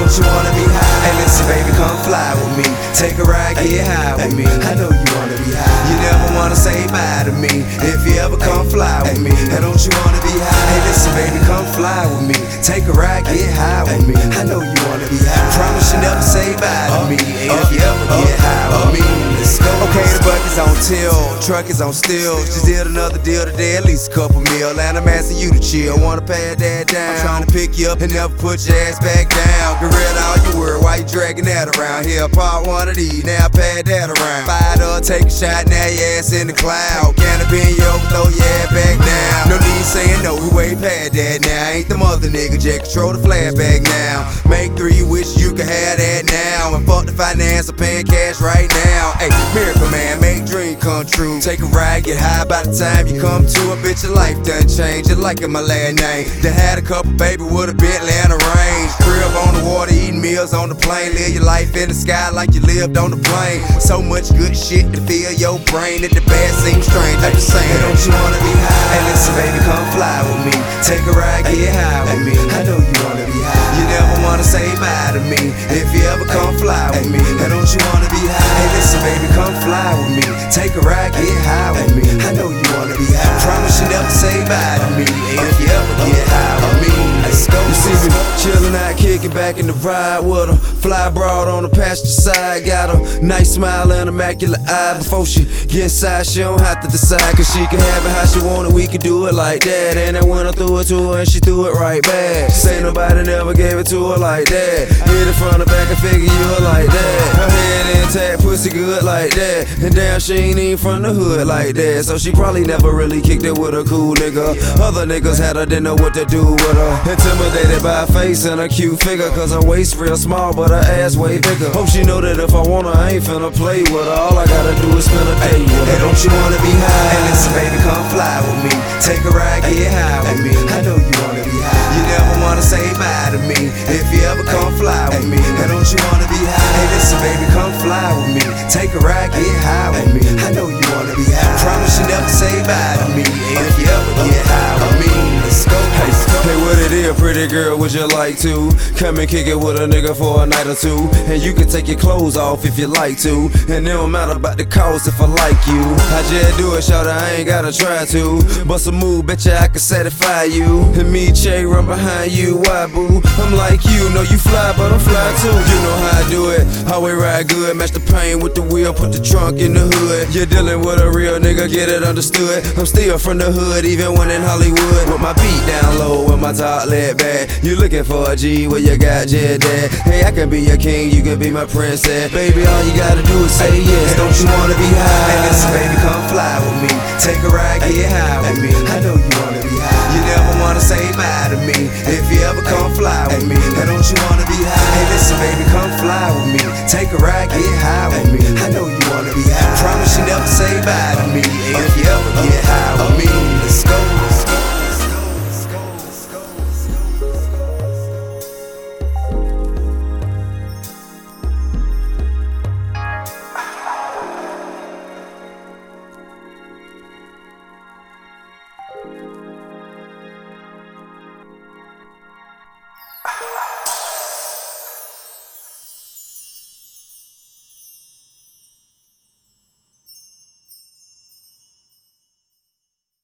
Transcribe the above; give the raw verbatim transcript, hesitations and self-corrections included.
don't you wanna be high? Hey, listen, baby, come fly with me. Take a ride, get high with me. I know you wanna be high. You never wanna say bye to me. If you ever come fly with me, hey, don't you wanna be high? Hey, listen, baby, come fly with me. Take a ride, get high with me. I know you wanna be high. Promise you never say bye to me. If you ever get high with me, let's go. Okay, the bucket's on tilt, truck is on still. Just did another deal today, at least a couple mil. And I'm asking you to chill. Wanna pay that down? I'm trying to pick you up and never put your ass back down. Get rid of all your word, why you dragging that around? Here, part one of these, now pad that around. Fired up, take a shot, now your ass in the cloud. Canopy in your throw your ass back down. No need saying no, we way past that now. Ain't the mother nigga, just control the flashback now. Make three, wish you could have that now. And fuck the finance, I'm paying cash right now. Hey, miracle man, make dream come true. Take a ride, get high by the time you come to. A bitch, your life done changed, just like in my last name. Done had a couple baby with a Bentley and a range. Crib on the water, eating meals on the plane. Live your life in the sky like you lived on the plane. So much good shit to fill your brain that the bad seems strange. I'm just saying, don't you wanna be high? Hey, listen, baby, come fly with me. Take a ride, get high with me. I know you wanna be high. You never wanna say bye to me. If you ever come fly with me, hey, don't you wanna be high? Hey, listen, baby, come fly with me. Take a ride, get high with me. I know you wanna be high. Promise you never say bye to me. If you ever get high with me, let's go. You see me chillin' out, kicking back in the ride with her. Fly broad on the passenger side. Got a nice smile and immaculate eye. Before she get inside, she don't have to decide. Cause she can have it how she want it, we can do it like that. And I went threw it to her and she threw it right back. She say nobody never gave it to her like that. Hit it from the back and figure you her like that. Her head intact, pussy good like that. And damn, she ain't even from the hood like that. So she probably never really kicked it with a cool nigga. Other niggas had her, didn't know what to do with her. Intimidated by her face and a cute figure. Cause her waist real small but her ass way bigger. Hope she know that if I want her, I ain't finna play with her. All I gotta do is spend a day with her. Hey, don't you wanna be high? Hey, listen, baby, come fly with me. Take a ride, get high with me. I know you wanna be high. You never wanna say bye to me. If you ever come fly with me. Hey, don't you wanna be high? Hey, listen, baby, come fly with me. Take a ride, get high with me. I know you wanna be high. Promise you never say bye to me. If you ever get high with me, let's go. Hey, hey, what it is, pretty girl, would you like to come and kick it with a nigga for a night or two? And you can take your clothes off if you like to. And it don't matter about the cost if I like you. I just do it, shout I ain't gotta try to. Bust a move, betcha I can satisfy you. And me, Che, run behind you, why boo? I'm like you, know you fly, but I'm fly too. You know how I do it, always ride good. Match the pain with the wheel, put the trunk in the hood. You're dealing with a real nigga, get it understood. I'm still from the hood, even when in Hollywood. With my beat down low, with my top laid back. You looking for a G, where you got your dad. Hey, I can be your king, you can be my princess. Baby, all you gotta do is say yes. Hey, don't you wanna be high? Hey, listen, baby, come fly with me. Take a ride, get high with me. I know you wanna be high. You never wanna say bye to me. If you ever come fly with me. Hey, don't you wanna be high? Hey, listen, baby, come fly with me. Take a ride, get high with me. I know you wanna be high. Promise you never say bye to me. If you ever get high with me.